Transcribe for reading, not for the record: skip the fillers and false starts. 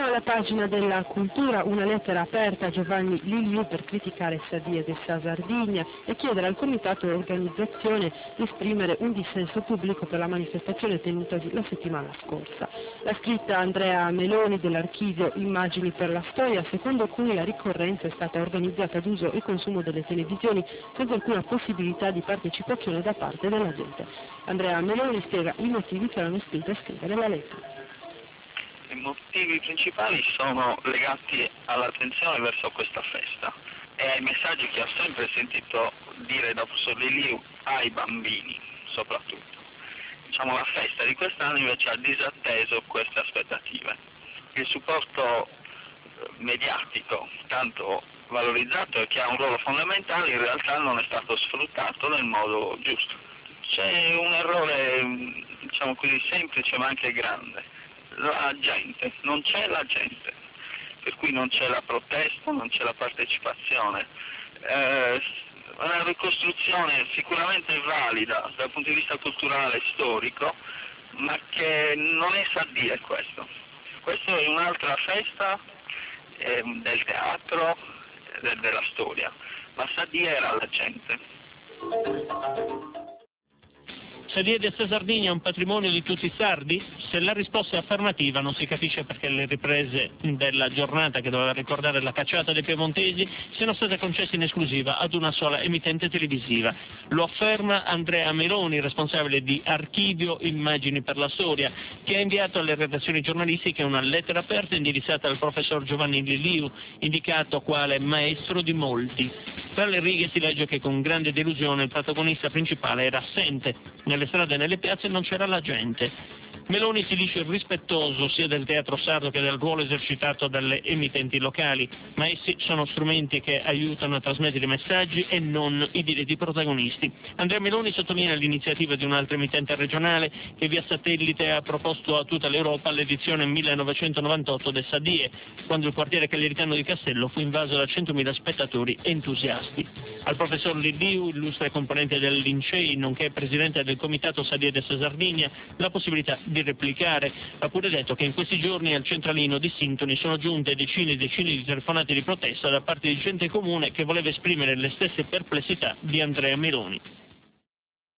Passiamo alla pagina della cultura, una lettera aperta a Giovanni Liliu per criticare Sadia della Sardegna e chiedere al comitato organizzazione di esprimere un dissenso pubblico per la manifestazione tenutasi la settimana scorsa. La scritta Andrea Meloni dell'archivio Immagini per la Storia, secondo cui la ricorrenza è stata organizzata ad uso e consumo delle televisioni senza alcuna possibilità di partecipazione da parte della gente. Andrea Meloni spiega i motivi che l'hanno spinto a scrivere la lettera. I motivi principali sono legati all'attenzione verso questa festa e ai messaggi che ho sempre sentito dire da professor Liliu ai bambini soprattutto. Diciamo, la festa di quest'anno invece ha disatteso queste aspettative. Il supporto mediatico, tanto valorizzato e che ha un ruolo fondamentale, in realtà non è stato sfruttato nel modo giusto. C'è un errore, diciamo così, semplice ma anche grande. La gente, non c'è la gente, per cui non c'è la protesta, non c'è la partecipazione. Una ricostruzione sicuramente valida dal punto di vista culturale e storico, ma che non è Sadia questo. Questa è un'altra festa del teatro, della storia, ma Sadia era la gente. Sadia della Sardegna è un patrimonio di tutti i sardi? Se la risposta è affermativa non si capisce perché le riprese della giornata che doveva ricordare la cacciata dei piemontesi siano state concesse in esclusiva ad una sola emittente televisiva. Lo afferma Andrea Meloni, responsabile di Archivio Immagini per la Storia, che ha inviato alle redazioni giornalistiche una lettera aperta indirizzata al professor Giovanni Liliu, indicato quale maestro di molti. Tra le righe si legge che con grande delusione il protagonista principale era assente. Nelle strade e nelle piazze non c'era la gente. Meloni si dice rispettoso sia del teatro sardo che del ruolo esercitato dalle emittenti locali, ma essi sono strumenti che aiutano a trasmettere i messaggi e non i diretti protagonisti. Andrea Meloni sottolinea l'iniziativa di un'altra emittente regionale che via satellite ha proposto a tutta l'Europa l'edizione 1998 del Sadie, quando il quartiere cagliaritano di Castello fu invaso da 100.000 spettatori entusiasti. Al professor Liliu, illustre componente del Lincei, nonché presidente del comitato Sadia della Sardegna, la possibilità di replicare. Ha pure detto che in questi giorni al centralino di Sintoni sono giunte decine e decine di telefonate di protesta da parte di gente comune che voleva esprimere le stesse perplessità di Andrea Meloni.